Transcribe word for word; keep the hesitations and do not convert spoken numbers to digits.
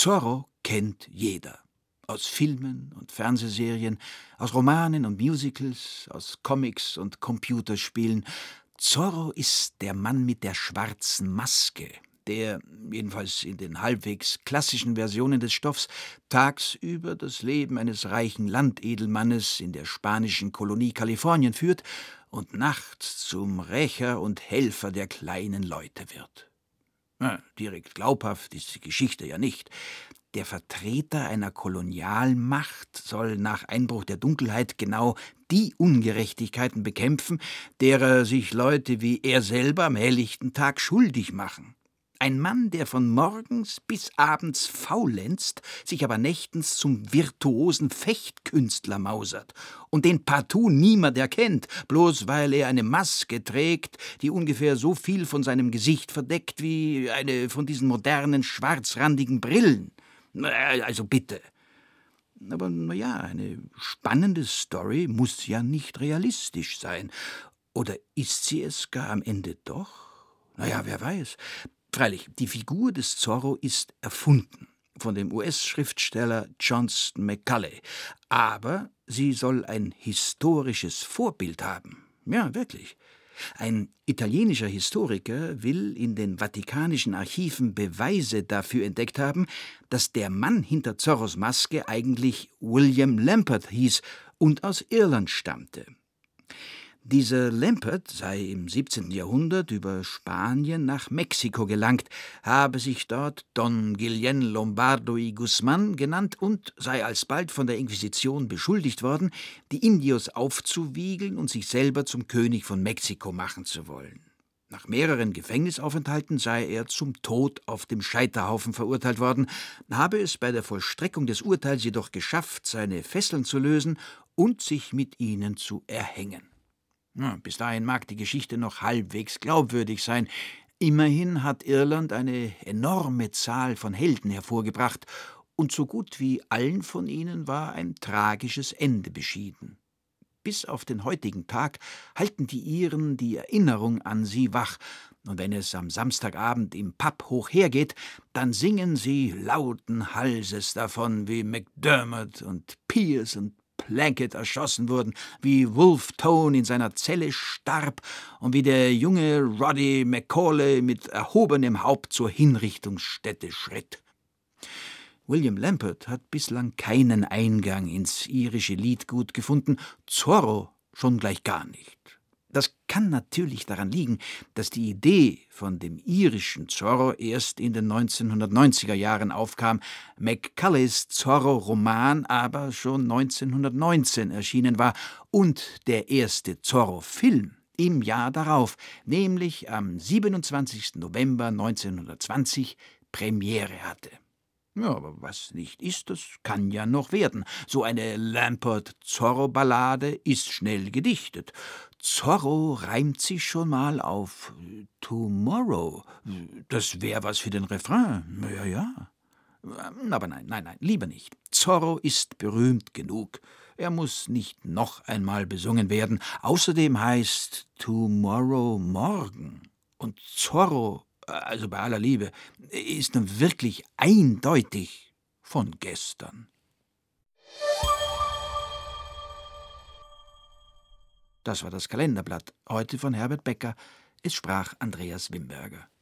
Zorro kennt jeder. Aus Filmen und Fernsehserien, aus Romanen und Musicals, aus Comics und Computerspielen. Zorro ist der Mann mit der schwarzen Maske, der, jedenfalls in den halbwegs klassischen Versionen des Stoffs, tagsüber das Leben eines reichen Landedelmannes in der spanischen Kolonie Kalifornien führt und nachts zum Rächer und Helfer der kleinen Leute wird. Ja, direkt glaubhaft ist die Geschichte ja nicht. Der Vertreter einer Kolonialmacht soll nach Einbruch der Dunkelheit genau die Ungerechtigkeiten bekämpfen, derer sich Leute wie er selber am helllichten Tag schuldig machen. Ein Mann, der von morgens bis abends faulenzt, sich aber nächtens zum virtuosen Fechtkünstler mausert und den partout niemand erkennt, bloß weil er eine Maske trägt, die ungefähr so viel von seinem Gesicht verdeckt wie eine von diesen modernen schwarzrandigen Brillen. Also bitte. Aber naja, eine spannende Story muss ja nicht realistisch sein. Oder ist sie es gar am Ende doch? Naja, wer weiß. Freilich, die Figur des Zorro ist erfunden von dem U S-Schriftsteller Johnston McCulley. Aber sie soll ein historisches Vorbild haben. Ja, wirklich. Ein italienischer Historiker will in den vatikanischen Archiven Beweise dafür entdeckt haben, dass der Mann hinter Zorros Maske eigentlich William Lampert hieß und aus Irland stammte. Dieser Lampert sei im siebzehnten Jahrhundert über Spanien nach Mexiko gelangt, habe sich dort Don Guillén Lombardo y Guzmán genannt und sei alsbald von der Inquisition beschuldigt worden, die Indios aufzuwiegeln und sich selber zum König von Mexiko machen zu wollen. Nach mehreren Gefängnisaufenthalten sei er zum Tod auf dem Scheiterhaufen verurteilt worden, habe es bei der Vollstreckung des Urteils jedoch geschafft, seine Fesseln zu lösen und sich mit ihnen zu erhängen. Ja, bis dahin mag die Geschichte noch halbwegs glaubwürdig sein. Immerhin hat Irland eine enorme Zahl von Helden hervorgebracht, und so gut wie allen von ihnen war ein tragisches Ende beschieden. Bis auf den heutigen Tag halten die Iren die Erinnerung an sie wach, und wenn es am Samstagabend im Pub hoch hergeht, dann singen sie lauten Halses davon, wie MacDermot und Pierce und Plunkett erschossen wurden, wie Wolfe Tone in seiner Zelle starb und wie der junge Roddy Macaulay mit erhobenem Haupt zur Hinrichtungsstätte schritt. William Lampert hat bislang keinen Eingang ins irische Liedgut gefunden, Zorro schon gleich gar nicht. Das kann natürlich daran liegen, dass die Idee von dem irischen Zorro erst in den neunzehnhundertneunziger Jahren aufkam, Macauleys Zorro-Roman aber schon neunzehnhundertneunzehn erschienen war und der erste Zorro-Film im Jahr darauf, nämlich am siebenundzwanzigsten November neunzehnhundertzwanzig, Premiere hatte. Ja, aber was nicht ist, das kann ja noch werden. So eine Lampert-Zorro-Ballade ist schnell gedichtet. Zorro reimt sich schon mal auf Tomorrow. Das wäre was für den Refrain. Ja, ja. Aber nein, nein, nein, lieber nicht. Zorro ist berühmt genug. Er muss nicht noch einmal besungen werden. Außerdem heißt Tomorrow morgen. Und Zorro, also bei aller Liebe, ist nun wirklich eindeutig von gestern. Das war das Kalenderblatt, heute von Herbert Becker. Es sprach Andreas Wimberger.